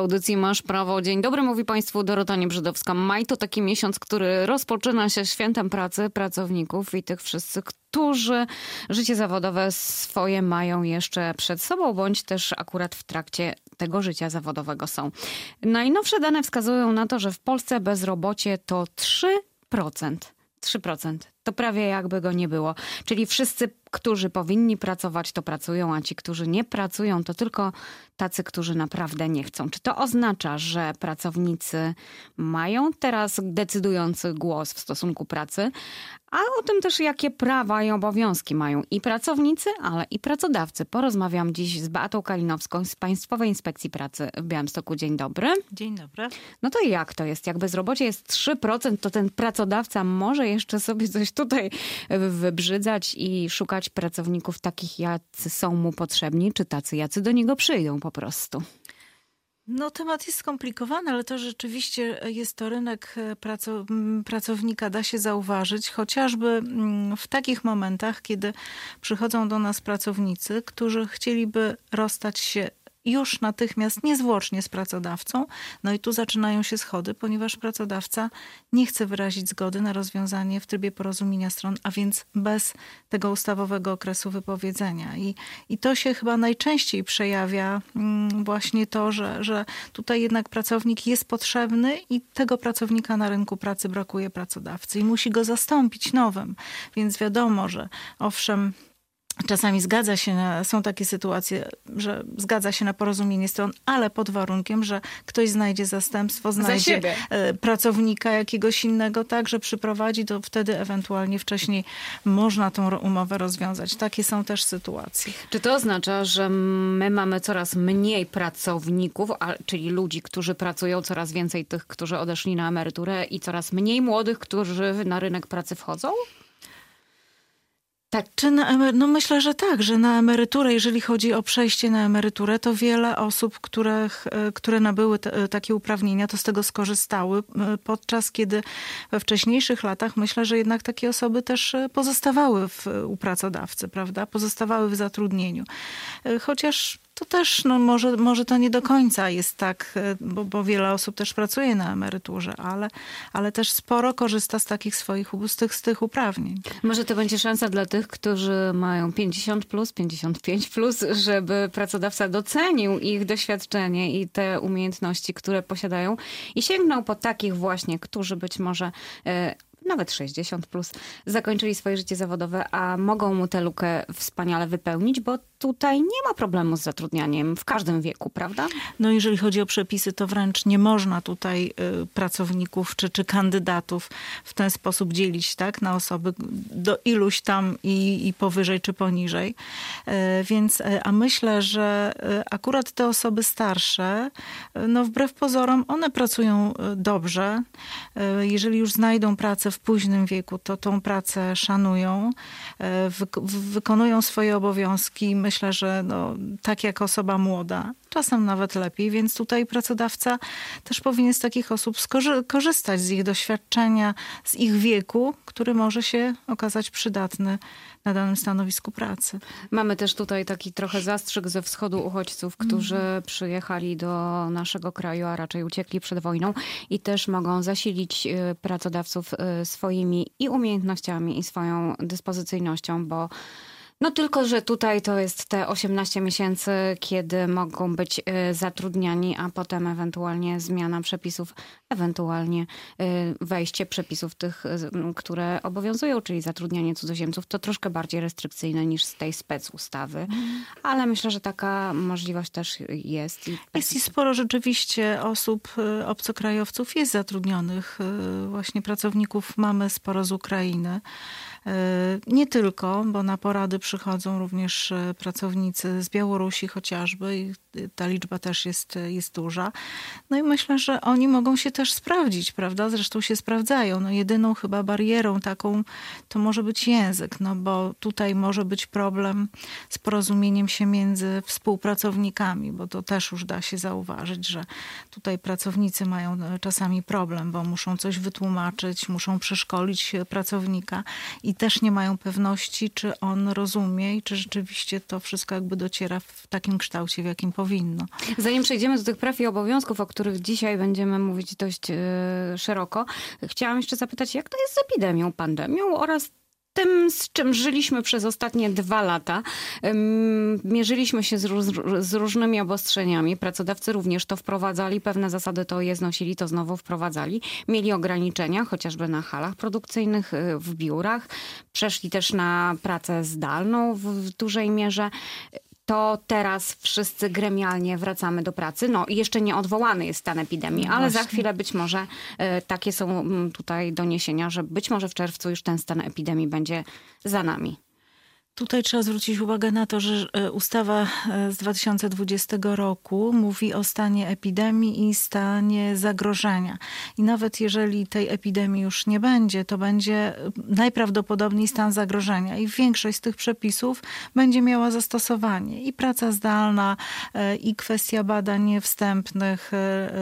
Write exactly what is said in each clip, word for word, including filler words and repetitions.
audycji Masz Prawo. Dzień dobry, mówi Państwu Dorota Niebrzydowska. Maj to taki miesiąc, który rozpoczyna się świętem pracy pracowników i tych wszyscy, którzy życie zawodowe swoje mają jeszcze przed sobą, bądź też akurat w trakcie tego życia zawodowego są. Najnowsze dane wskazują na to, że w Polsce bezrobocie to trzy procent. trzy procent. To prawie jakby go nie było. Czyli wszyscy, którzy powinni pracować, to pracują, a ci, którzy nie pracują, to tylko tacy, którzy naprawdę nie chcą. Czy to oznacza, że pracownicy mają teraz decydujący głos w stosunku pracy, a o tym też, jakie prawa i obowiązki mają i pracownicy, ale i pracodawcy? Porozmawiam dziś z Beatą Kalinowską z Państwowej Inspekcji Pracy w Białymstoku. Dzień dobry. Dzień dobry. No to jak to jest? Jak bezrobocie jest trzy procent, to ten pracodawca może jeszcze sobie coś tutaj wybrzydzać i szukać pracowników takich, jacy są mu potrzebni, czy tacy, jacy do niego przyjdą po prostu? No temat jest skomplikowany, ale to rzeczywiście jest to rynek pracownika, da się zauważyć, chociażby w takich momentach, kiedy przychodzą do nas pracownicy, którzy chcieliby rozstać się już natychmiast, niezwłocznie z pracodawcą. No i tu zaczynają się schody, ponieważ pracodawca nie chce wyrazić zgody na rozwiązanie w trybie porozumienia stron, a więc bez tego ustawowego okresu wypowiedzenia. I, i to się chyba najczęściej przejawia właśnie to, że, że tutaj jednak pracownik jest potrzebny i tego pracownika na rynku pracy brakuje pracodawcy i musi go zastąpić nowym. Więc wiadomo, że owszem, czasami zgadza się na, są takie sytuacje, że zgadza się na porozumienie stron, ale pod warunkiem, że ktoś znajdzie zastępstwo, znajdzie pracownika jakiegoś innego, tak, że przyprowadzi, to wtedy ewentualnie wcześniej można tą umowę rozwiązać. Takie są też sytuacje. Czy to oznacza, że my mamy coraz mniej pracowników, a, czyli ludzi, którzy pracują, coraz więcej tych, którzy odeszli na emeryturę i coraz mniej młodych, którzy na rynek pracy wchodzą? Tak, czy na emery- no myślę, że tak, że na emeryturę, jeżeli chodzi o przejście na emeryturę, to wiele osób, których, które nabyły te, takie uprawnienia, to z tego skorzystały, podczas kiedy we wcześniejszych latach myślę, że jednak takie osoby też pozostawały w, u pracodawcy, prawda? Pozostawały w zatrudnieniu. Chociaż to też, no może, może to nie do końca jest tak, bo, bo wiele osób też pracuje na emeryturze, ale, ale też sporo korzysta z takich swoich z tych, z tych uprawnień. Może to będzie szansa dla tych, którzy mają pięćdziesiąt plus, pięćdziesiąt pięć plus, żeby pracodawca docenił ich doświadczenie i te umiejętności, które posiadają i sięgnął po takich właśnie, którzy być może e, nawet sześćdziesiąt plus, zakończyli swoje życie zawodowe, a mogą mu tę lukę wspaniale wypełnić, bo tutaj nie ma problemu z zatrudnianiem w każdym wieku, prawda? No jeżeli chodzi o przepisy, to wręcz nie można tutaj y, pracowników czy, czy kandydatów w ten sposób dzielić, tak, na osoby do iluś tam i, i powyżej czy poniżej. Y, więc, y, a myślę, że y, akurat te osoby starsze, y, no wbrew pozorom, one pracują y, dobrze. Y, jeżeli już znajdą pracę w późnym wieku, to tą pracę szanują, wy- wykonują swoje obowiązki. Myślę, że no, tak jak osoba młoda, czasem nawet lepiej, więc tutaj pracodawca też powinien z takich osób skorzy- korzystać z ich doświadczenia, z ich wieku, który może się okazać przydatny na danym stanowisku pracy. Mamy też tutaj taki trochę zastrzyk ze wschodu uchodźców, którzy mm. przyjechali do naszego kraju, a raczej uciekli przed wojną i też mogą zasilić pracodawców swoimi i umiejętnościami, i swoją dyspozycyjnością, bo no tylko, że tutaj to jest te osiemnaście miesięcy, kiedy mogą być zatrudniani, a potem ewentualnie zmiana przepisów, ewentualnie wejście przepisów tych, które obowiązują, czyli zatrudnianie cudzoziemców. To troszkę bardziej restrykcyjne niż z tej specustawy, mm. ale myślę, że taka możliwość też jest. Jest i sporo rzeczywiście osób, obcokrajowców jest zatrudnionych, właśnie pracowników mamy sporo z Ukrainy. Nie tylko, bo na porady przychodzą również pracownicy z Białorusi chociażby i ta liczba też jest, jest duża. No i myślę, że oni mogą się też sprawdzić, prawda? Zresztą się sprawdzają. No jedyną chyba barierą taką to może być język, no bo tutaj może być problem z porozumieniem się między współpracownikami, bo to też już da się zauważyć, że tutaj pracownicy mają czasami problem, bo muszą coś wytłumaczyć, muszą przeszkolić pracownika i i też nie mają pewności, czy on rozumie i czy rzeczywiście to wszystko jakby dociera w takim kształcie, w jakim powinno. Zanim przejdziemy do tych praw i obowiązków, o których dzisiaj będziemy mówić dość yy, szeroko, chciałam jeszcze zapytać, jak to jest z epidemią, pandemią oraz tym, z czym żyliśmy przez ostatnie dwa lata. Mierzyliśmy się z, róż, z różnymi obostrzeniami. Pracodawcy również to wprowadzali, pewne zasady to je znosili, to znowu wprowadzali. Mieli ograniczenia, chociażby na halach produkcyjnych, w biurach. Przeszli też na pracę zdalną w dużej mierze. To teraz wszyscy gremialnie wracamy do pracy. No i jeszcze nie odwołany jest stan epidemii, ale Właśnie. za chwilę być może y, takie są tutaj doniesienia, że być może w czerwcu już ten stan epidemii będzie za nami. Tutaj trzeba zwrócić uwagę na to, że ustawa z dwa tysiące dwudziestego roku mówi o stanie epidemii i stanie zagrożenia. I nawet jeżeli tej epidemii już nie będzie, to będzie najprawdopodobniej stan zagrożenia. I większość z tych przepisów będzie miała zastosowanie. I praca zdalna, i kwestia badań wstępnych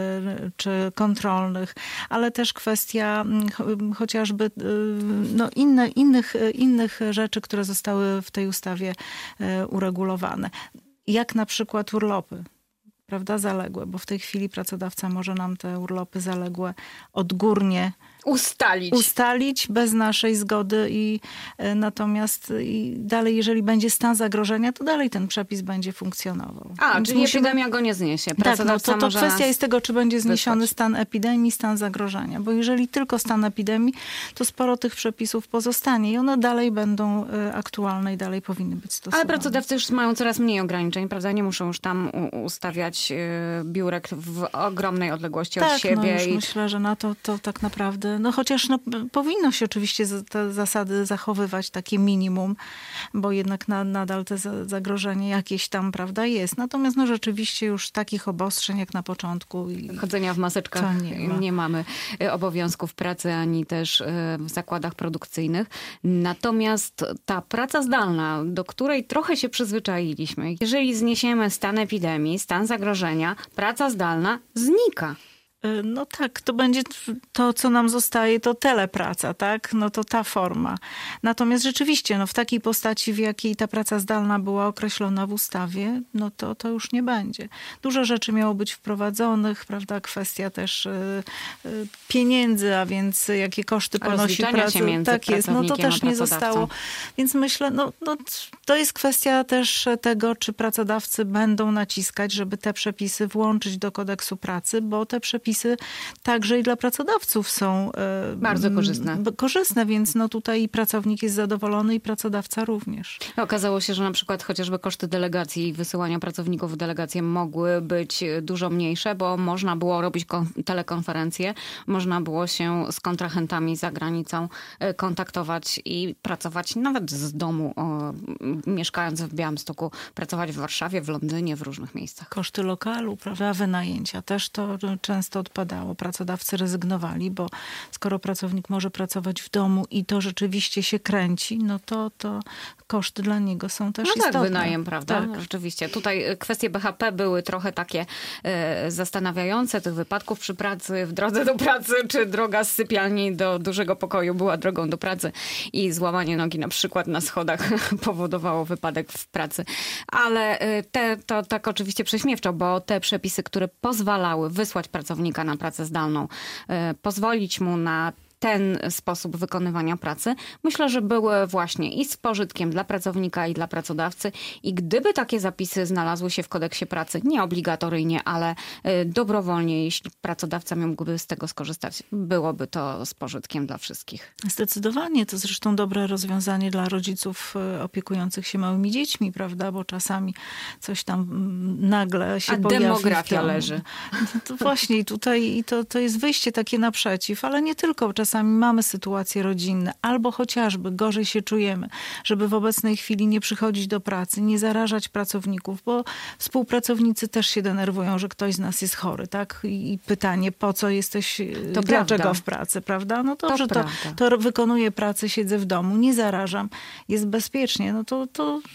czy kontrolnych, ale też kwestia chociażby no, inne, innych, innych rzeczy, które zostały w tej ustawie uregulowane. Jak na przykład urlopy, prawda, zaległe, bo w tej chwili pracodawca może nam te urlopy zaległe odgórnie Ustalić. Ustalić bez naszej zgody i y, natomiast i dalej, jeżeli będzie stan zagrożenia, to dalej ten przepis będzie funkcjonował. A, Więc czyli musimy... epidemia go nie zniesie. Tak, no to, to może kwestia jest tego, czy będzie zniesiony wysłać. stan epidemii, stan zagrożenia. Bo jeżeli tylko stan epidemii, to sporo tych przepisów pozostanie i one dalej będą y, aktualne i dalej powinny być stosowane. Ale pracodawcy już mają coraz mniej ograniczeń, prawda? Nie muszą już tam u- ustawiać y, biurek w ogromnej odległości tak, od siebie. No już i... myślę, że na to, to tak naprawdę, no chociaż no, powinno się oczywiście te zasady zachowywać, takie minimum, bo jednak na, nadal te zagrożenie jakieś tam, prawda, jest. Natomiast no rzeczywiście już takich obostrzeń jak na początku. I chodzenia w maseczkach nie, ma. nie mamy obowiązków pracy, ani też w zakładach produkcyjnych. Natomiast ta praca zdalna, do której trochę się przyzwyczailiśmy, jeżeli zniesiemy stan epidemii, stan zagrożenia, praca zdalna znika. No tak, to będzie to, co nam zostaje, to telepraca, tak? No to ta forma. Natomiast rzeczywiście, no w takiej postaci, w jakiej ta praca zdalna była określona w ustawie, no to, to już nie będzie. Dużo rzeczy miało być wprowadzonych, prawda? Kwestia też y, y, pieniędzy, a więc jakie koszty ponosi praca. Tak jest, no to też nie zostało. Więc myślę, no, no to jest kwestia też tego, czy pracodawcy będą naciskać, żeby te przepisy włączyć do kodeksu pracy, bo te przepisy także i dla pracodawców są bardzo korzystne. korzystne, więc no tutaj i pracownik jest zadowolony i pracodawca również. Okazało się, że na przykład chociażby koszty delegacji i wysyłania pracowników w delegacje mogły być dużo mniejsze, bo można było robić telekonferencje, można było się z kontrahentami za granicą kontaktować i pracować nawet z domu, o, mieszkając w Białymstoku, pracować w Warszawie, w Londynie, w różnych miejscach. Koszty lokalu, prawda, wynajęcia też to często odpadało. Pracodawcy rezygnowali, bo skoro pracownik może pracować w domu i to rzeczywiście się kręci, no to, to koszty dla niego są też no istotne. Tak, wynajem, prawda? Tak. Rzeczywiście. Tutaj kwestie B H P były trochę takie e, zastanawiające. Tych wypadków przy pracy, w drodze do pracy, czy droga z sypialni do dużego pokoju była drogą do pracy i złamanie nogi na przykład na schodach powodowało wypadek w pracy. Ale te, to tak oczywiście prześmiewczo, bo te przepisy, które pozwalały wysłać pracownika na pracę zdalną, e, pozwolić mu na ten sposób wykonywania pracy, myślę, że były właśnie i z pożytkiem dla pracownika i dla pracodawcy. I gdyby takie zapisy znalazły się w kodeksie pracy, nie obligatoryjnie, ale dobrowolnie, jeśli pracodawca mógłby z tego skorzystać, byłoby to z pożytkiem dla wszystkich. Zdecydowanie. To zresztą dobre rozwiązanie dla rodziców opiekujących się małymi dziećmi, prawda? Bo czasami coś tam nagle się A pojawi. A demografia leży. To właśnie i tutaj i to, to jest wyjście takie naprzeciw, ale nie tylko. Czasami mamy sytuacje rodzinne, albo chociażby gorzej się czujemy, żeby w obecnej chwili nie przychodzić do pracy, nie zarażać pracowników, bo współpracownicy też się denerwują, że ktoś z nas jest chory, tak? I pytanie, po co jesteś, to dlaczego prawda. w pracy, prawda? No dobrze, to, to, to wykonuję pracę, siedzę w domu, nie zarażam, jest bezpiecznie, no to, to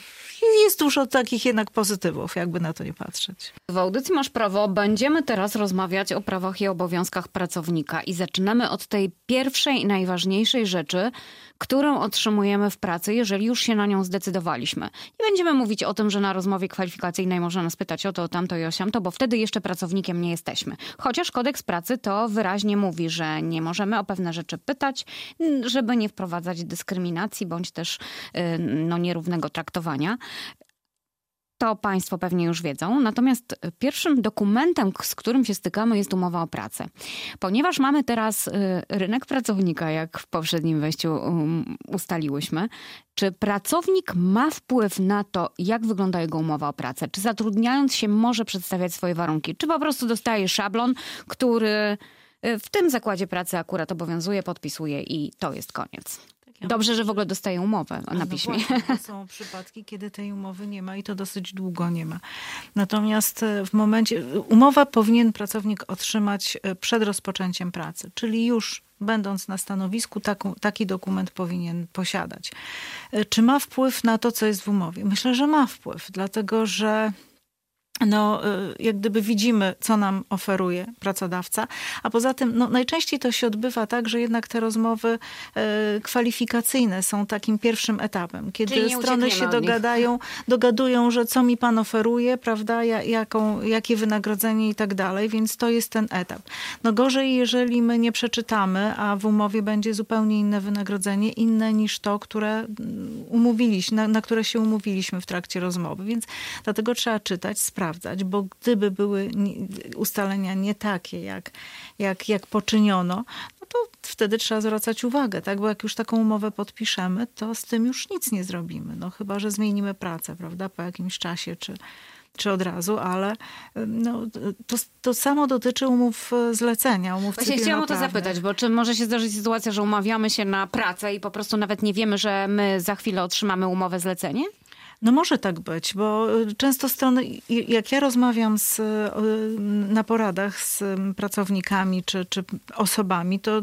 jest dużo takich jednak pozytywów, jakby na to nie patrzeć. W audycji Masz Prawo będziemy teraz rozmawiać o prawach i obowiązkach pracownika i zaczynamy od tej pierwszej i najważniejszej rzeczy, którą otrzymujemy w pracy, jeżeli już się na nią zdecydowaliśmy. Nie będziemy mówić o tym, że na rozmowie kwalifikacyjnej można nas pytać o to, o tamto i o siamto, bo wtedy jeszcze pracownikiem nie jesteśmy. Chociaż kodeks pracy to wyraźnie mówi, że nie możemy o pewne rzeczy pytać, żeby nie wprowadzać dyskryminacji bądź też no, nierównego traktowania. To państwo pewnie już wiedzą. Natomiast pierwszym dokumentem, z którym się stykamy, jest umowa o pracę. Ponieważ mamy teraz rynek pracownika, jak w poprzednim wejściu ustaliłyśmy, czy pracownik ma wpływ na to, jak wygląda jego umowa o pracę? Czy zatrudniając się może przedstawiać swoje warunki? Czy po prostu dostaje szablon, który w tym zakładzie pracy akurat obowiązuje, podpisuje i to jest koniec? Dobrze, że w ogóle dostaje umowę na piśmie. No właśnie, są przypadki, kiedy tej umowy nie ma i to dosyć długo nie ma. Natomiast w momencie, umowa powinien pracownik otrzymać przed rozpoczęciem pracy, czyli już będąc na stanowisku, taką, taki dokument powinien posiadać. Czy ma wpływ na to, co jest w umowie? Myślę, że ma wpływ, dlatego że no, jak gdyby widzimy, co nam oferuje pracodawca, a poza tym no, najczęściej to się odbywa tak, że jednak te rozmowy e, kwalifikacyjne są takim pierwszym etapem, kiedy strony się dogadają, dogadują, że co mi pan oferuje, prawda, jaką, jakie wynagrodzenie i tak dalej, więc to jest ten etap. No gorzej, jeżeli my nie przeczytamy, a w umowie będzie zupełnie inne wynagrodzenie, inne niż to, które umówiliśmy, na, na które się umówiliśmy w trakcie rozmowy, więc dlatego trzeba czytać, sprawdzać. Sprawdzać, bo gdyby były ustalenia nie takie, jak, jak, jak poczyniono, no to wtedy trzeba zwracać uwagę, tak? Bo jak już taką umowę podpiszemy, to z tym już nic nie zrobimy. No chyba że zmienimy pracę, prawda, po jakimś czasie, czy, czy od razu, ale no, to, to samo dotyczy umów zlecenia, umów Właśnie chciałam o to zapytać, bo czy może się zdarzyć sytuacja, że umawiamy się na pracę i po prostu nawet nie wiemy, że my za chwilę otrzymamy umowę zlecenie? No może tak być, bo często strony, jak ja rozmawiam z, na poradach z pracownikami czy, czy osobami, to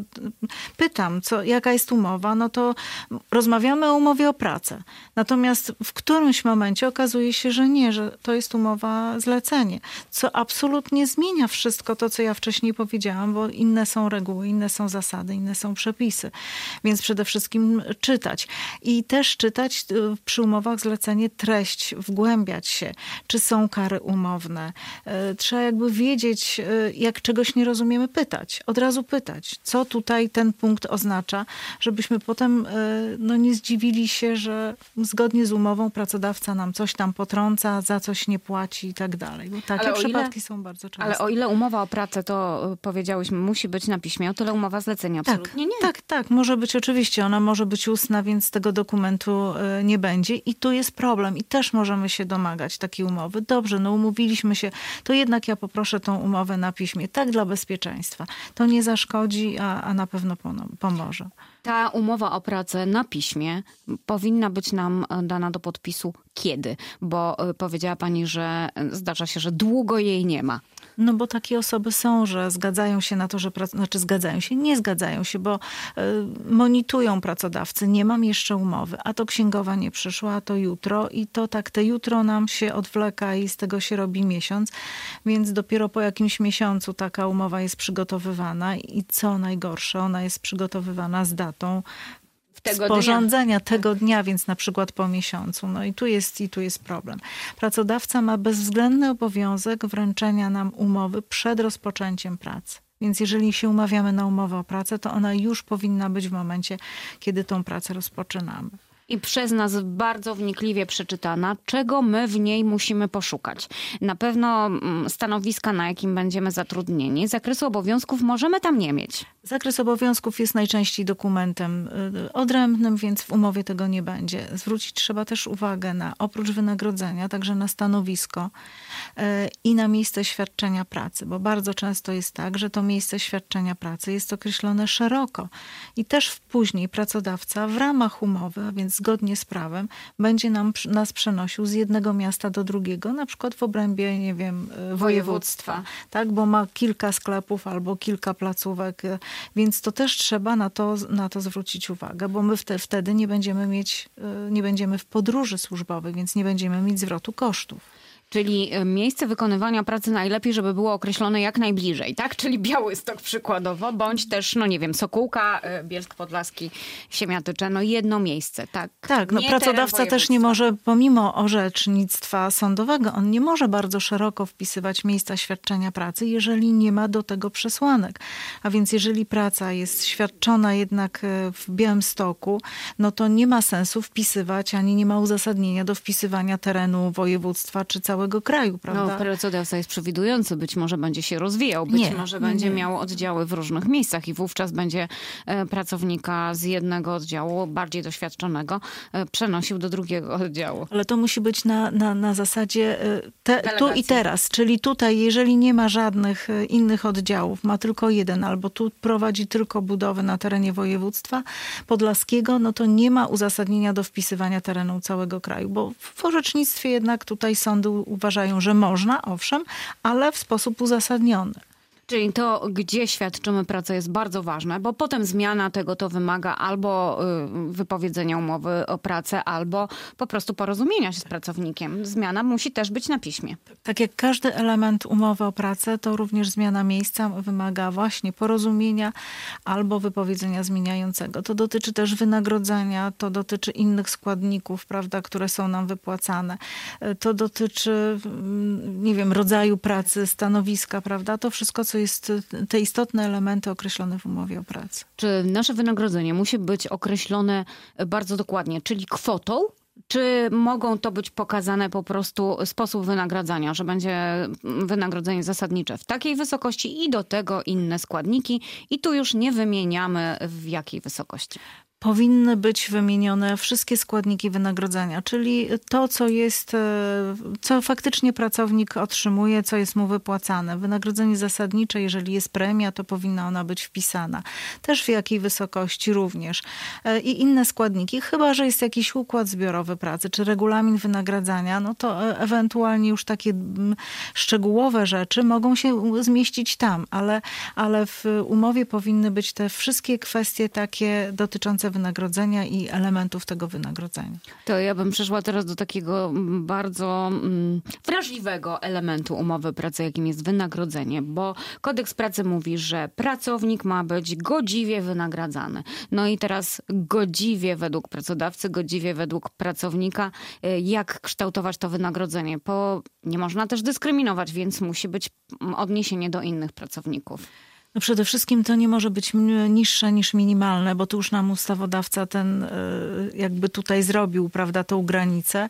pytam, co, jaka jest umowa, no to rozmawiamy o umowie o pracę. Natomiast w którymś momencie okazuje się, że nie, że to jest umowa zlecenie, co absolutnie zmienia wszystko to, co ja wcześniej powiedziałam, bo inne są reguły, inne są zasady, inne są przepisy. Więc przede wszystkim czytać. I też czytać przy umowach zlecenie treść, wgłębiać się, czy są kary umowne. Trzeba jakby wiedzieć, jak czegoś nie rozumiemy, pytać. Od razu pytać, co tutaj ten punkt oznacza, żebyśmy potem no, nie zdziwili się, że zgodnie z umową pracodawca nam coś tam potrąca, za coś nie płaci i tak dalej. Bo takie przypadki ile, są bardzo częste. Ale o ile umowa o pracę, to powiedziałyśmy, musi być na piśmie, o tyle umowa zlecenia absolutnie tak, nie. Tak, tak, może być oczywiście. Ona może być ustna, więc tego dokumentu nie będzie. I tu jest problem. I też możemy się domagać takiej umowy. Dobrze, no umówiliśmy się, to jednak ja poproszę tą umowę na piśmie. Tak dla bezpieczeństwa. To nie zaszkodzi, a, a na pewno pomoże. Ta umowa o pracę na piśmie powinna być nam dana do podpisu kiedy? Bo powiedziała pani, że zdarza się, że długo jej nie ma. No bo takie osoby są, że zgadzają się na to, że... Prac- znaczy zgadzają się, nie zgadzają się, bo y, monitują pracodawcy. Nie mam jeszcze umowy, a to księgowa nie przyszła, a to jutro i to tak te jutro nam się odwleka i z tego się robi miesiąc, więc dopiero po jakimś miesiącu taka umowa jest przygotowywana i co najgorsze, ona jest przygotowywana z datą Tego sporządzenia dnia. tego dnia, więc na przykład po miesiącu. No i tu jest, i tu jest problem. Pracodawca ma bezwzględny obowiązek wręczenia nam umowy przed rozpoczęciem pracy. Więc jeżeli się umawiamy na umowę o pracę, to ona już powinna być w momencie, kiedy tą pracę rozpoczynamy. I przez nas bardzo wnikliwie przeczytana, czego my w niej musimy poszukać. Na pewno stanowiska, na jakim będziemy zatrudnieni. Zakresu obowiązków możemy tam nie mieć. Zakres obowiązków jest najczęściej dokumentem odrębnym, więc w umowie tego nie będzie. Zwrócić trzeba też uwagę na oprócz wynagrodzenia, także na stanowisko i na miejsce świadczenia pracy, bo bardzo często jest tak, że to miejsce świadczenia pracy jest określone szeroko i też później pracodawca w ramach umowy, a więc zgodnie z prawem będzie nam, nas przenosił z jednego miasta do drugiego, na przykład w obrębie, nie wiem, województwa, województwa. Tak, bo ma kilka sklepów albo kilka placówek, więc to też trzeba na to, na to zwrócić uwagę, bo my wtedy, wtedy nie będziemy mieć, nie będziemy w podróży służbowej, więc nie będziemy mieć zwrotu kosztów. Czyli miejsce wykonywania pracy najlepiej, żeby było określone jak najbliżej, tak? Czyli Białystok przykładowo, bądź też, no nie wiem, Sokółka, Bielsk Podlaski, Siemiatycze, no jedno miejsce, tak? Tak, no pracodawca też nie może, pomimo orzecznictwa sądowego, on nie może bardzo szeroko wpisywać miejsca świadczenia pracy, jeżeli nie ma do tego przesłanek. A więc jeżeli praca jest świadczona jednak w Białymstoku, no to nie ma sensu wpisywać, ani nie ma uzasadnienia do wpisywania terenu województwa czy całego kraju, prawda? No, pracodawca jest przewidujący, być może będzie się rozwijał, być nie, może nie, będzie nie. miał oddziały w różnych miejscach i wówczas będzie pracownika z jednego oddziału, bardziej doświadczonego, przenosił do drugiego oddziału. Ale to musi być na, na, na zasadzie te, tu i teraz, czyli tutaj, jeżeli nie ma żadnych innych oddziałów, ma tylko jeden, albo tu prowadzi tylko budowę na terenie województwa podlaskiego, no to nie ma uzasadnienia do wpisywania terenu całego kraju, bo w orzecznictwie jednak tutaj sądy uważają, że można, owszem, ale w sposób uzasadniony. Czyli to, gdzie świadczymy pracę, jest bardzo ważne, bo potem zmiana tego to wymaga albo wypowiedzenia umowy o pracę, albo po prostu porozumienia się z pracownikiem. Zmiana musi też być na piśmie. Tak jak każdy element umowy o pracę, to również zmiana miejsca wymaga właśnie porozumienia albo wypowiedzenia zmieniającego. To dotyczy też wynagrodzenia, to dotyczy innych składników, prawda, które są nam wypłacane. To dotyczy, nie wiem, rodzaju pracy, stanowiska, prawda. To wszystko, co jest te istotne elementy określone w umowie o pracę. Czy nasze wynagrodzenie musi być określone bardzo dokładnie, czyli kwotą? Czy mogą to być pokazane po prostu sposób wynagradzania, że będzie wynagrodzenie zasadnicze w takiej wysokości i do tego inne składniki i tu już nie wymieniamy w jakiej wysokości? Powinny być wymienione wszystkie składniki wynagrodzenia, czyli to, co jest, co faktycznie pracownik otrzymuje, co jest mu wypłacane. Wynagrodzenie zasadnicze, jeżeli jest premia, to powinna ona być wpisana. Też w jakiej wysokości również. I inne składniki, chyba że jest jakiś układ zbiorowy pracy, czy regulamin wynagradzania, no to ewentualnie już takie szczegółowe rzeczy mogą się zmieścić tam, ale, ale w umowie powinny być te wszystkie kwestie takie dotyczące wynagrodzenia i elementów tego wynagrodzenia. To ja bym przeszła teraz do takiego bardzo mm, wrażliwego elementu umowy pracy, jakim jest wynagrodzenie, bo kodeks pracy mówi, że pracownik ma być godziwie wynagradzany. No i teraz godziwie według pracodawcy, godziwie według pracownika, jak kształtować to wynagrodzenie, bo nie można też dyskryminować, więc musi być odniesienie do innych pracowników. No przede wszystkim to nie może być niższe niż minimalne, bo tu już nam ustawodawca ten jakby tutaj zrobił, prawda, tą granicę.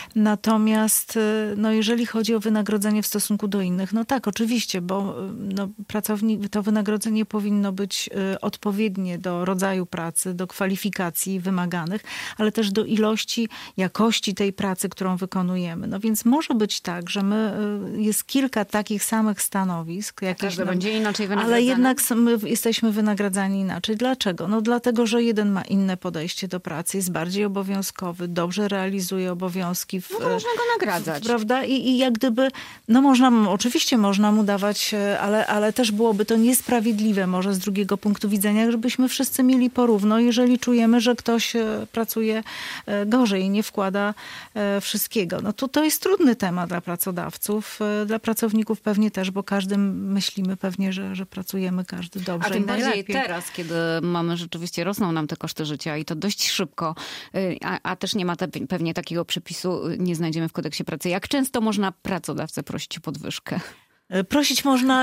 Natomiast no jeżeli chodzi o wynagrodzenie w stosunku do innych, no tak, oczywiście, bo no, pracownik, to wynagrodzenie powinno być odpowiednie do rodzaju pracy, do kwalifikacji wymaganych, ale też do ilości, jakości tej pracy, którą wykonujemy. No więc może być tak, że my, jest kilka takich samych stanowisk. Jakieś, każdy no, będzie inaczej wynagradzany. Ale jednak my jesteśmy wynagradzani inaczej. Dlaczego? No dlatego, że jeden ma inne podejście do pracy, jest bardziej obowiązkowy, dobrze realizuje obowiązki. W, no to można go nagradzać. Prawda? I, i jak gdyby, no można, oczywiście można mu dawać, ale, ale też byłoby to niesprawiedliwe może z drugiego punktu widzenia, żebyśmy wszyscy mieli porówno, jeżeli czujemy, że ktoś pracuje gorzej i nie wkłada wszystkiego. No to, to jest trudny temat dla pracodawców, dla pracowników pewnie też, bo każdy myślimy pewnie, że, że pracuje każdy dobrze. A tym i bardziej najlepiej. teraz, kiedy mamy rzeczywiście, rosną nam te koszty życia i to dość szybko, a, a też nie ma te, pewnie takiego przepisu, nie znajdziemy w kodeksie pracy. Jak często można pracodawcę prosić o podwyżkę? Prosić można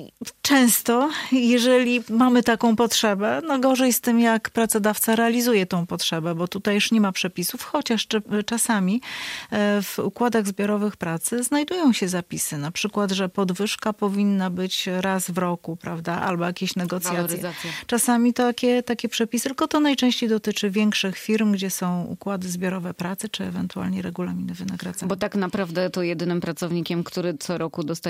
często, jeżeli mamy taką potrzebę. No gorzej z tym, jak pracodawca realizuje tą potrzebę, bo tutaj już nie ma przepisów, chociaż czasami w układach zbiorowych pracy znajdują się zapisy. Na przykład, że podwyżka powinna być raz w roku, prawda, albo jakieś negocjacje. Czasami takie, takie przepisy, tylko to najczęściej dotyczy większych firm, gdzie są układy zbiorowe pracy, czy ewentualnie regulaminy wynagradzania. Bo tak naprawdę to jedynym pracownikiem, który co roku dostaje podwyżkę,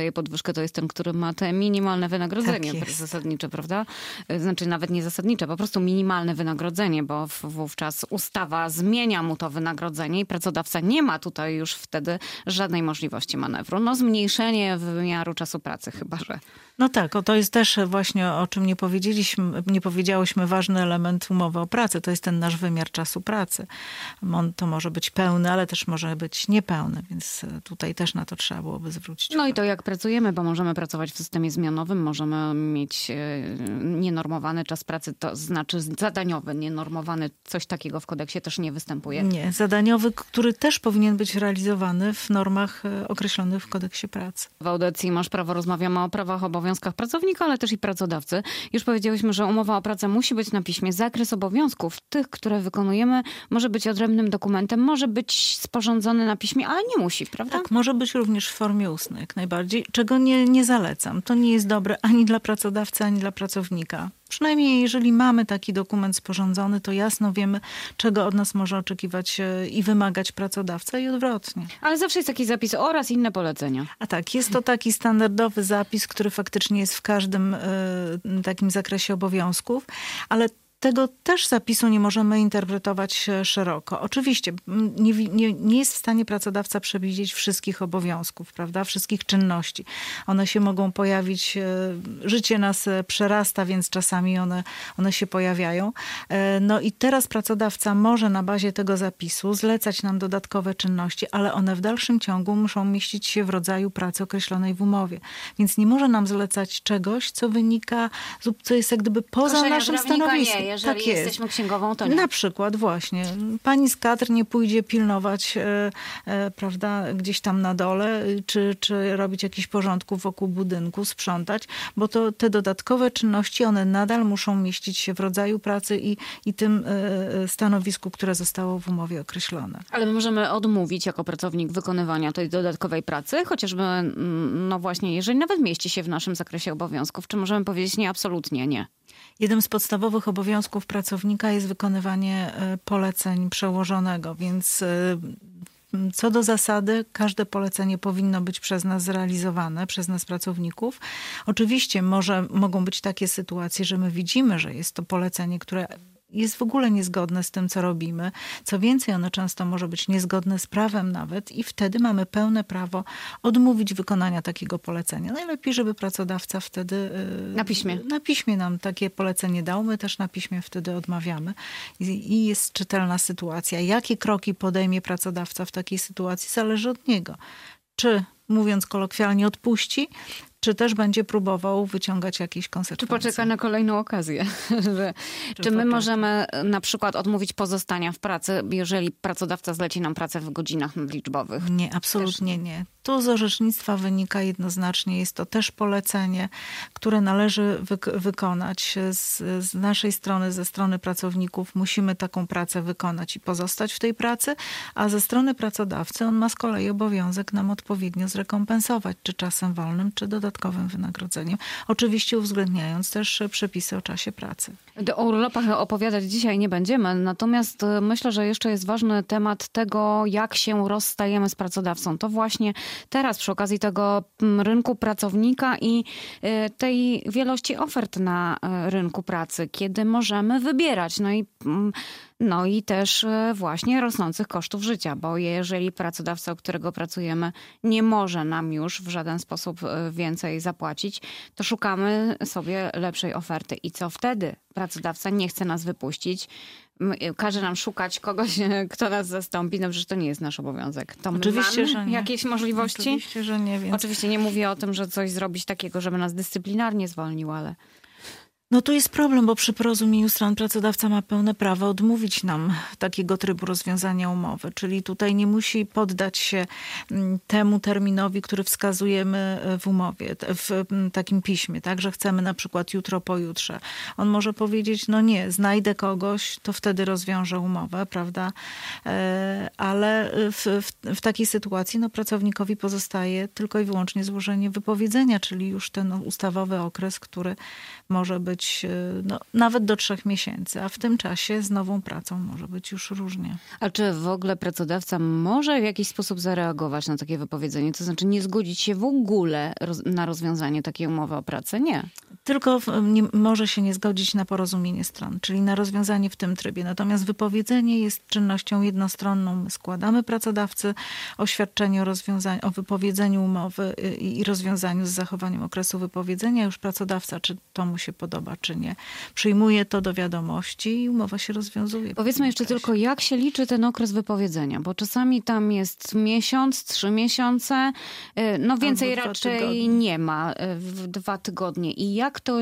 troszkę to jest ten, który ma te minimalne wynagrodzenie Tak jest. zasadnicze, prawda? Znaczy nawet nie zasadnicze, po prostu minimalne wynagrodzenie, bo wówczas ustawa zmienia mu to wynagrodzenie i pracodawca nie ma tutaj już wtedy żadnej możliwości manewru. No zmniejszenie wymiaru czasu pracy chyba, że... No tak, o, to jest też właśnie o czym nie powiedzieliśmy, nie powiedziałyśmy, ważny element umowy o pracę. To jest ten nasz wymiar czasu pracy. On to może być pełny, ale też może być niepełny, więc tutaj też na to trzeba byłoby zwrócić uwagę. No i to jak pracujemy, bo możemy pracować w systemie zmianowym, możemy mieć nienormowany czas pracy, to znaczy zadaniowy, nienormowany, coś takiego w kodeksie też nie występuje. Nie, zadaniowy, który też powinien być realizowany w normach określonych w kodeksie pracy. W audycji Masz Prawo rozmawiamy o prawach, obowiązkach pracownika, ale też i pracodawcy. Już powiedziałyśmy, że umowa o pracę musi być na piśmie. Zakres obowiązków, tych, które wykonujemy, może być odrębnym dokumentem, może być sporządzony na piśmie, ale nie musi, prawda? Tak, może być również w formie ustnej, jak najbardziej, czego nie, nie zalecam. To nie jest dobre ani dla pracodawcy, ani dla pracownika. Przynajmniej jeżeli mamy taki dokument sporządzony, to jasno wiemy, czego od nas może oczekiwać i wymagać pracodawca i odwrotnie. Ale zawsze jest taki zapis oraz inne polecenia. A tak, jest to taki standardowy zapis, który faktycznie jest w każdym y, takim zakresie obowiązków, ale tego też zapisu nie możemy interpretować szeroko. Oczywiście nie, nie, nie jest w stanie pracodawca przewidzieć wszystkich obowiązków, prawda? Wszystkich czynności. One się mogą pojawić, życie nas przerasta, więc czasami one, one się pojawiają. No i teraz pracodawca może na bazie tego zapisu zlecać nam dodatkowe czynności, ale one w dalszym ciągu muszą mieścić się w rodzaju pracy określonej w umowie. Więc nie może nam zlecać czegoś, co wynika, co jest jak gdyby poza Koszenia naszym prawnika stanowiskiem. Nie. Jeżeli tak jesteśmy księgową, to nie. Na przykład właśnie. Pani z kadr nie pójdzie pilnować, e, e, prawda, gdzieś tam na dole, czy, czy robić jakichś porządków wokół budynku, sprzątać, bo to te dodatkowe czynności, one nadal muszą mieścić się w rodzaju pracy i, i tym e, stanowisku, które zostało w umowie określone. Ale my możemy odmówić jako pracownik wykonywania tej dodatkowej pracy, chociażby, no właśnie, jeżeli nawet mieści się w naszym zakresie obowiązków, czy możemy powiedzieć nie, absolutnie nie? Jednym z podstawowych obowiązków pracownika jest wykonywanie poleceń przełożonego, więc co do zasady każde polecenie powinno być przez nas zrealizowane, przez nas pracowników. Oczywiście może, mogą być takie sytuacje, że my widzimy, że jest to polecenie, które jest w ogóle niezgodne z tym, co robimy. Co więcej, ono często może być niezgodne z prawem nawet i wtedy mamy pełne prawo odmówić wykonania takiego polecenia. Najlepiej, żeby pracodawca wtedy na piśmie, na piśmie nam takie polecenie dał. My też na piśmie wtedy odmawiamy. I, i jest czytelna sytuacja. Jakie kroki podejmie pracodawca w takiej sytuacji, zależy od niego. Czy, mówiąc kolokwialnie, odpuści, czy też będzie próbował wyciągać jakieś konsekwencje. Czy poczeka na kolejną okazję? że, czy, czy my poczeka? możemy na przykład odmówić pozostania w pracy, jeżeli pracodawca zleci nam pracę w godzinach nadliczbowych? Nie, absolutnie też nie. Tu z orzecznictwa wynika jednoznacznie, jest to też polecenie, które należy wyk- wykonać. Z, z naszej strony, ze strony pracowników musimy taką pracę wykonać i pozostać w tej pracy, a ze strony pracodawcy on ma z kolei obowiązek nam odpowiednio zrekompensować, czy czasem wolnym, czy dodatkowym wynagrodzeniem. Oczywiście uwzględniając też przepisy o czasie pracy. O urlopach opowiadać dzisiaj nie będziemy, natomiast myślę, że jeszcze jest ważny temat tego, jak się rozstajemy z pracodawcą. To właśnie teraz przy okazji tego rynku pracownika i tej wielości ofert na rynku pracy, kiedy możemy wybierać. No i, no i też właśnie rosnących kosztów życia, bo jeżeli pracodawca, u którego pracujemy, nie może nam już w żaden sposób więcej zapłacić, to szukamy sobie lepszej oferty. I co wtedy? Pracodawca nie chce nas wypuścić, każe nam szukać kogoś, kto nas zastąpi. No przecież to nie jest nasz obowiązek. To my Oczywiście, mamy że nie. jakieś możliwości? Oczywiście, że nie. Więc... Oczywiście nie mówię o tym, że coś zrobić takiego, żeby nas dyscyplinarnie zwolnił, ale... No tu jest problem, bo przy porozumieniu stron pracodawca ma pełne prawo odmówić nam takiego trybu rozwiązania umowy. Czyli tutaj nie musi poddać się temu terminowi, który wskazujemy w umowie, w takim piśmie, tak, że chcemy na przykład jutro, pojutrze. On może powiedzieć, no nie, znajdę kogoś, to wtedy rozwiążę umowę, prawda? Ale w, w, w takiej sytuacji no, pracownikowi pozostaje tylko i wyłącznie złożenie wypowiedzenia, czyli już ten ustawowy okres, który może być być no, nawet do trzech miesięcy, a w tym czasie z nową pracą może być już różnie. A czy w ogóle pracodawca może w jakiś sposób zareagować na takie wypowiedzenie? To znaczy nie zgodzić się w ogóle roz- na rozwiązanie takiej umowy o pracę? Nie. Tylko w, nie, może się nie zgodzić na porozumienie stron, czyli na rozwiązanie w tym trybie. Natomiast wypowiedzenie jest czynnością jednostronną. My składamy pracodawcy oświadczenie o, rozwiązaniu, o wypowiedzeniu umowy i, i rozwiązaniu z zachowaniem okresu wypowiedzenia. Już pracodawca, czy to mu się podoba, czy nie, przyjmuje to do wiadomości i umowa się rozwiązuje. Powiedzmy jeszcze okresie. tylko, jak się liczy ten okres wypowiedzenia, bo czasami tam jest miesiąc, trzy miesiące, no więcej raczej tygodnie. Nie ma w dwa tygodnie. I jak to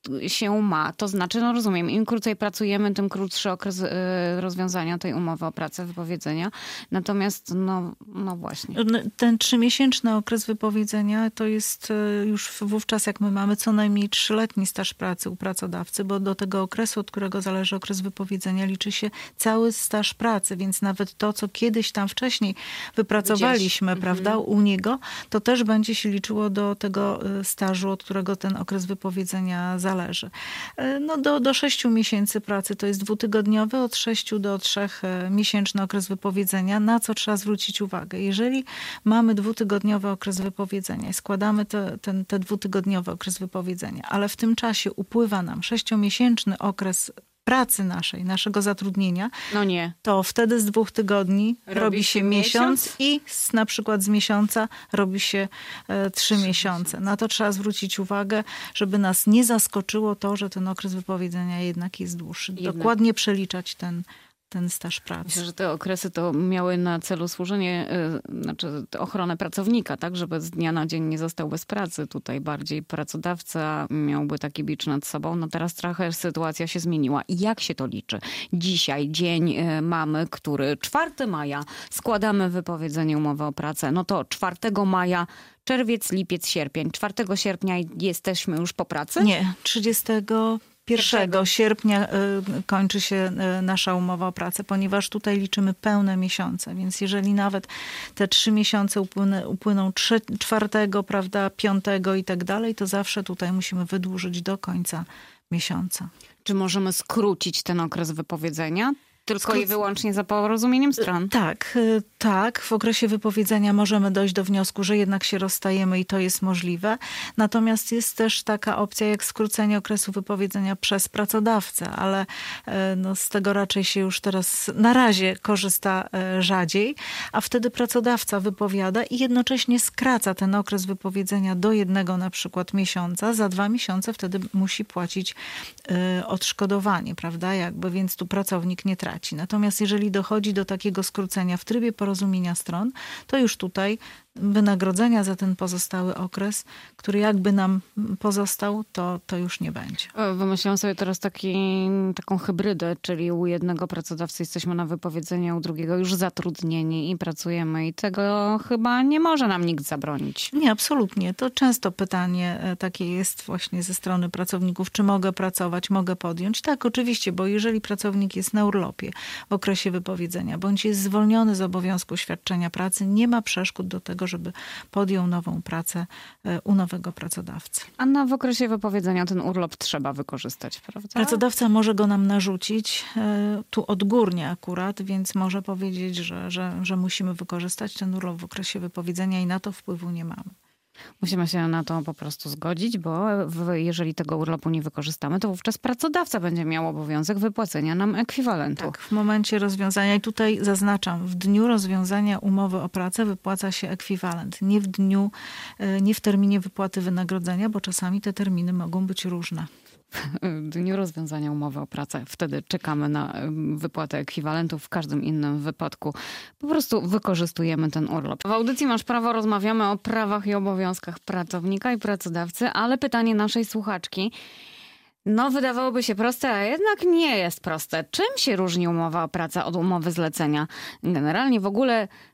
się ma? To znaczy, no rozumiem, im krócej pracujemy, tym krótszy okres rozwiązania tej umowy o pracę, wypowiedzenia. Natomiast, no, no właśnie. Ten trzymiesięczny okres wypowiedzenia to jest już wówczas, jak my mamy co najmniej trzyletni staż pracy u pracodawcy, bo do tego okresu, od którego zależy okres wypowiedzenia, liczy się cały staż pracy, więc nawet to, co kiedyś tam wcześniej wypracowaliśmy, Gdzieś. prawda, mhm. u niego, to też będzie się liczyło do tego stażu, od którego ten okres wypowiedzenia zależy. Zależy. No do, do sześciu miesięcy pracy to jest dwutygodniowy, od sześciu do trzech miesięczny okres wypowiedzenia, na co trzeba zwrócić uwagę. Jeżeli mamy dwutygodniowy okres wypowiedzenia i składamy te, ten, te dwutygodniowy okres wypowiedzenia, ale w tym czasie upływa nam sześciomiesięczny okres pracy naszej, naszego zatrudnienia, no nie. to wtedy z dwóch tygodni robi, robi się miesiąc, miesiąc i z, na przykład z miesiąca robi się e, trzy miesiące. Na to trzeba zwrócić uwagę, żeby nas nie zaskoczyło to, że ten okres wypowiedzenia jednak jest dłuższy. Jednak. Dokładnie przeliczać ten ten staż pracy. Myślę, że te okresy to miały na celu służenie, yy, znaczy ochronę pracownika, tak, żeby z dnia na dzień nie został bez pracy. Tutaj bardziej pracodawca miałby taki bicz nad sobą. No teraz trochę sytuacja się zmieniła. I jak się to liczy? Dzisiaj dzień yy, mamy, który czwartego maja składamy wypowiedzenie umowy o pracę. No to czwartego maja czerwiec, lipiec, sierpień. czwartego sierpnia jesteśmy już po pracy? Nie, trzydziestego pierwszego sierpnia y, kończy się y, nasza umowa o pracę, ponieważ tutaj liczymy pełne miesiące, więc jeżeli nawet te trzy miesiące upłyną, upłyną trzy, czwartego, prawda, piątego i tak dalej, to zawsze tutaj musimy wydłużyć do końca miesiąca. Czy możemy skrócić ten okres wypowiedzenia? Tylko i wyłącznie za porozumieniem stron. Tak, tak. W okresie wypowiedzenia możemy dojść do wniosku, że jednak się rozstajemy i to jest możliwe. Natomiast jest też taka opcja jak skrócenie okresu wypowiedzenia przez pracodawcę, ale no, z tego raczej się już teraz na razie korzysta rzadziej, a wtedy pracodawca wypowiada i jednocześnie skraca ten okres wypowiedzenia do jednego na przykład miesiąca. Za dwa miesiące wtedy musi płacić odszkodowanie, prawda? Jakby, więc tu pracownik nie traci. Natomiast jeżeli dochodzi do takiego skrócenia w trybie porozumienia stron, to już tutaj wynagrodzenia za ten pozostały okres, który jakby nam pozostał, to, to już nie będzie. Wymyśliłam sobie teraz taki, taką hybrydę, czyli u jednego pracodawcy jesteśmy na wypowiedzenie, u drugiego już zatrudnieni i pracujemy i tego chyba nie może nam nikt zabronić. Nie, absolutnie. To często pytanie takie jest właśnie ze strony pracowników, czy mogę pracować, mogę podjąć. Tak, oczywiście, bo jeżeli pracownik jest na urlopie w okresie wypowiedzenia, bądź jest zwolniony z obowiązku świadczenia pracy, nie ma przeszkód do tego, żeby podjął nową pracę u nowego pracodawcy. A na w okresie wypowiedzenia ten urlop trzeba wykorzystać, prawda? Pracodawca może go nam narzucić, tu odgórnie akurat, więc może powiedzieć, że, że, że musimy wykorzystać ten urlop w okresie wypowiedzenia i na to wpływu nie mamy. Musimy się na to po prostu zgodzić, bo w, jeżeli tego urlopu nie wykorzystamy, to wówczas pracodawca będzie miał obowiązek wypłacenia nam ekwiwalentu. Tak, w momencie rozwiązania, i tutaj zaznaczam, w dniu rozwiązania umowy o pracę wypłaca się ekwiwalent. Nie w dniu, nie w terminie wypłaty wynagrodzenia, bo czasami te terminy mogą być różne. W dniu rozwiązania umowy o pracę. Wtedy czekamy na wypłatę ekwiwalentów. W każdym innym wypadku po prostu wykorzystujemy ten urlop. W audycji Masz Prawo rozmawiamy o prawach i obowiązkach pracownika i pracodawcy, ale pytanie naszej słuchaczki, no wydawałoby się proste, a jednak nie jest proste. Czym się różni umowa o pracę od umowy zlecenia? Generalnie w ogóle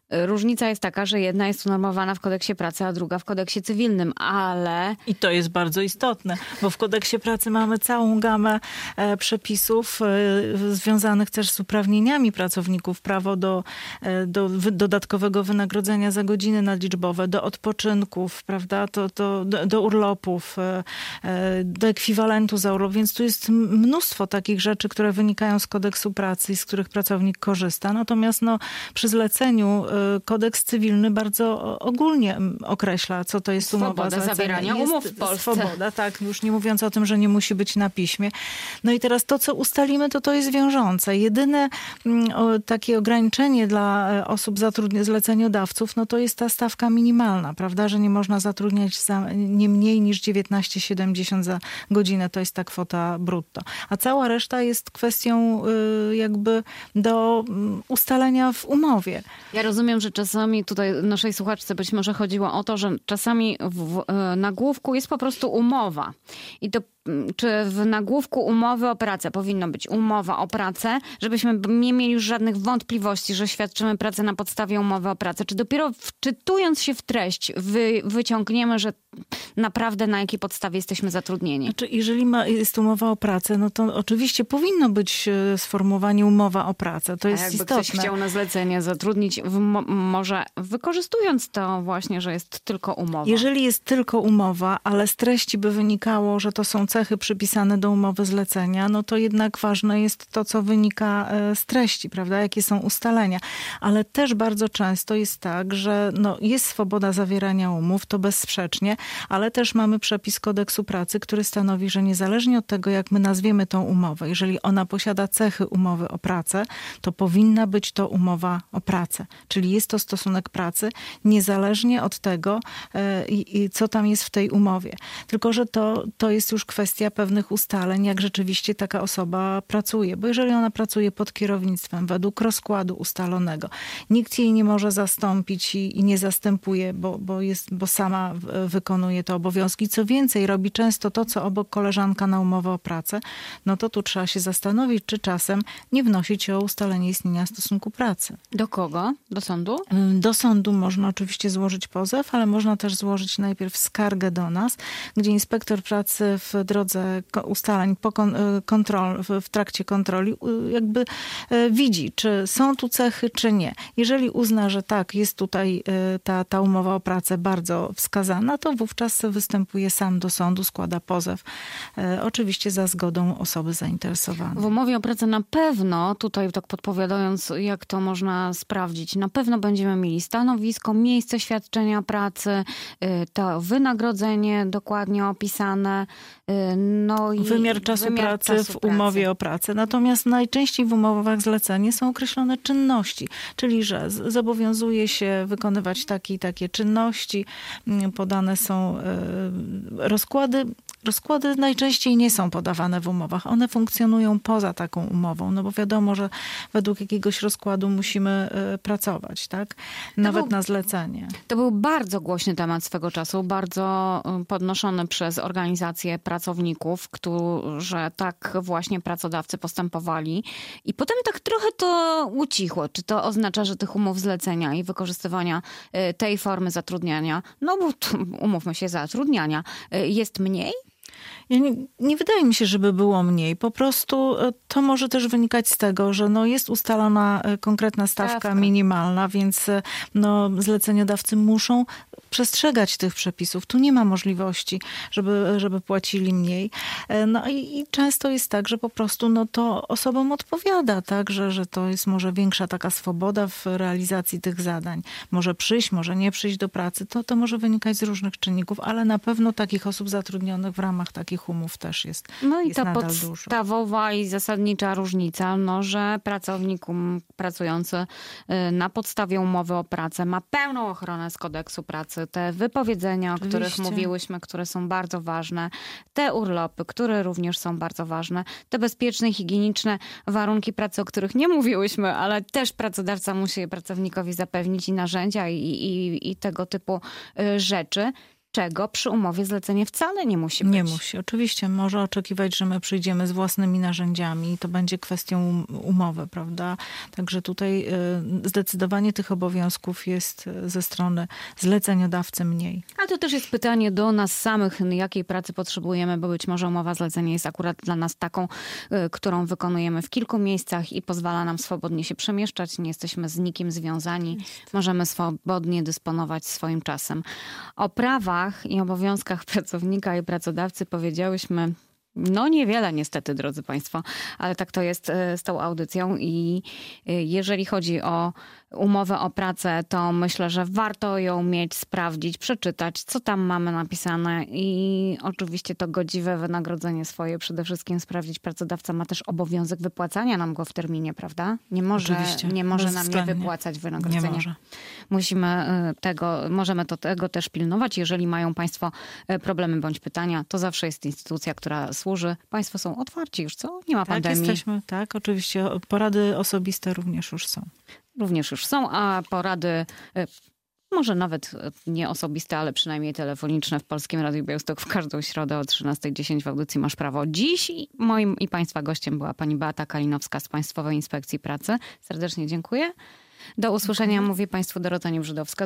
Różnica jest taka, że jedna jest unormowana w kodeksie pracy, a druga w kodeksie cywilnym, ale... I to jest bardzo istotne, bo w kodeksie pracy mamy całą gamę e, przepisów e, związanych też z uprawnieniami pracowników. Prawo do, e, do wy, dodatkowego wynagrodzenia za godziny nadliczbowe, do odpoczynków, prawda, to, to, do, do urlopów, e, e, do ekwiwalentu za urlop. Więc tu jest mnóstwo takich rzeczy, które wynikają z kodeksu pracy i z których pracownik korzysta. Natomiast no, przy zleceniu kodeks cywilny bardzo ogólnie określa, co to jest umowa Swoboda zlecenia. zawierania jest umów w Polsce. Swoboda, tak, już nie mówiąc o tym, że nie musi być na piśmie. No i teraz to, co ustalimy, to to jest wiążące. Jedyne o, takie ograniczenie dla osób zatrudnionych, zleceniodawców, no to jest ta stawka minimalna, prawda, że nie można zatrudniać za nie mniej niż dziewiętnaście siedemdziesiąt za godzinę, to jest ta kwota brutto. A cała reszta jest kwestią y, jakby do ustalenia w umowie. Ja rozumiem, że czasami tutaj naszej słuchaczce być może chodziło o to, że czasami w nagłówku jest po prostu umowa. I to czy w nagłówku umowy o pracę powinno być umowa o pracę, żebyśmy nie mieli już żadnych wątpliwości, że świadczymy pracę na podstawie umowy o pracę? Czy dopiero wczytując się w treść wy, wyciągniemy, że naprawdę na jakiej podstawie jesteśmy zatrudnieni? Znaczy, jeżeli ma, jest umowa o pracę, no to oczywiście powinno być sformułowanie umowa o pracę. To jest A jakby istotne. ktoś chciał na zlecenie zatrudnić, w, może wykorzystując to właśnie, że jest tylko umowa. Jeżeli jest tylko umowa, ale z treści by wynikało, że to są cechy przypisane do umowy zlecenia, no to jednak ważne jest to, co wynika z treści, prawda? Jakie są ustalenia. Ale też bardzo często jest tak, że no, jest swoboda zawierania umów, to bezsprzecznie, ale też mamy przepis kodeksu pracy, który stanowi, że niezależnie od tego, jak my nazwiemy tą umowę, jeżeli ona posiada cechy umowy o pracę, to powinna być to umowa o pracę. Czyli jest to stosunek pracy, niezależnie od tego, i, i co tam jest w tej umowie. Tylko, że to, to jest już kwestia pewnych ustaleń, jak rzeczywiście taka osoba pracuje. Bo jeżeli ona pracuje pod kierownictwem, według rozkładu ustalonego, nikt jej nie może zastąpić i, i nie zastępuje, bo, bo, jest, bo sama wykonuje te obowiązki. Co więcej, robi często to, co obok koleżanka na umowę o pracę, no to tu trzeba się zastanowić, czy czasem nie wnosić o ustalenie istnienia stosunku pracy. Do kogo? Do sądu? Do sądu można oczywiście złożyć pozew, ale można też złożyć najpierw skargę do nas, gdzie inspektor pracy w drodze ustaleń po kontrol, w trakcie kontroli jakby widzi, czy są tu cechy, czy nie. Jeżeli uzna, że tak, jest tutaj ta, ta umowa o pracę bardzo wskazana, to wówczas występuje sam do sądu, składa pozew. Oczywiście za zgodą osoby zainteresowanej. W umowie o pracę na pewno, tutaj tak podpowiadając, jak to można sprawdzić, na pewno będziemy mieli stanowisko, miejsce świadczenia pracy, to wynagrodzenie dokładnie opisane, no i wymiar czasu wymiar pracy czasu w pracy. umowie o pracę. Natomiast najczęściej w umowach zlecenie są określone czynności, czyli że zobowiązuje się wykonywać takie i takie czynności, podane są rozkłady. Rozkłady najczęściej nie są podawane w umowach. One funkcjonują poza taką umową, no bo wiadomo, że według jakiegoś rozkładu musimy pracować, tak? Nawet był, na zlecenie. To był bardzo głośny temat swego czasu, bardzo podnoszony przez organizacje pracowników, którzy tak właśnie pracodawcy postępowali. I potem tak trochę to ucichło. Czy to oznacza, że tych umów zlecenia i wykorzystywania tej formy zatrudniania, no bo umówmy się, zatrudniania, jest mniej? Ja nie, nie wydaje mi się, żeby było mniej. Po prostu to może też wynikać z tego, że no jest ustalona konkretna stawka, stawka minimalna, więc no zleceniodawcy muszą przestrzegać tych przepisów. Tu nie ma możliwości, żeby, żeby płacili mniej. No i, i często jest tak, że po prostu no to osobom odpowiada, tak, że, że to jest może większa taka swoboda w realizacji tych zadań. Może przyjść, może nie przyjść do pracy. To, to może wynikać z różnych czynników, ale na pewno takich osób zatrudnionych w ramach takich umów też jest No i jest ta nadal podstawowa dużo. I zasadnicza różnica, no, że pracownik pracujący na podstawie umowy o pracę ma pełną ochronę z kodeksu pracy. Te wypowiedzenia, o których Oczywiście. mówiłyśmy, które są bardzo ważne, te urlopy, które również są bardzo ważne, te bezpieczne, higieniczne warunki pracy, o których nie mówiłyśmy, ale też pracodawca musi pracownikowi zapewnić i narzędzia i, i, i tego typu rzeczy. czego przy umowie zlecenie wcale nie musi być. Nie musi. Oczywiście może oczekiwać, że my przyjdziemy z własnymi narzędziami i to będzie kwestią umowy, prawda? Także tutaj zdecydowanie tych obowiązków jest ze strony zleceniodawcy mniej. A to też jest pytanie do nas samych, jakiej pracy potrzebujemy, bo być może umowa zlecenia jest akurat dla nas taką, którą wykonujemy w kilku miejscach i pozwala nam swobodnie się przemieszczać. Nie jesteśmy z nikim związani. Możemy swobodnie dysponować swoim czasem. O prawach i obowiązkach pracownika i pracodawcy powiedziałyśmy no niewiele niestety, drodzy Państwo, ale tak to jest z tą audycją i jeżeli chodzi o umowę o pracę, to myślę, że warto ją mieć, sprawdzić, przeczytać, co tam mamy napisane i oczywiście to godziwe wynagrodzenie swoje przede wszystkim sprawdzić. Pracodawca ma też obowiązek wypłacania nam go w terminie, prawda? Nie może, Oczywiście, nie może nam nie wypłacać wynagrodzenia. Nie może. Musimy tego, możemy to, tego też pilnować. Jeżeli mają Państwo problemy bądź pytania, to zawsze jest instytucja, która służy. Państwo są otwarci już, co? Nie ma tak, pandemii. Jesteśmy, tak, oczywiście. Porady osobiste również już są. Również już są, a porady może nawet nie osobiste, ale przynajmniej telefoniczne w Polskim Radiu Białystok w każdą środę o trzynasta dziesięć w audycji Masz Prawo. Dziś moim i Państwa gościem była pani Beata Kalinowska z Państwowej Inspekcji Pracy. Serdecznie dziękuję. Do usłyszenia, mówię Państwu Dorota Niebrzydowska.